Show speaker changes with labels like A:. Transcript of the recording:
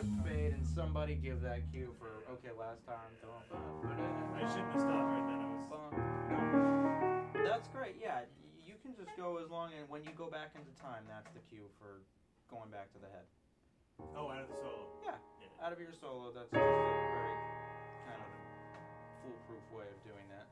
A: fade, and somebody give that cue for okay. Last time,
B: I shouldn't have stopped right then. I was.
A: no, that's great. Yeah, you can just go as long, and when you go back into time, that's the cue for going back to the head.
B: Oh, out of the solo.
A: Yeah,
B: Yeah.
A: out of your solo. That's just a very kind of foolproof way of doing that.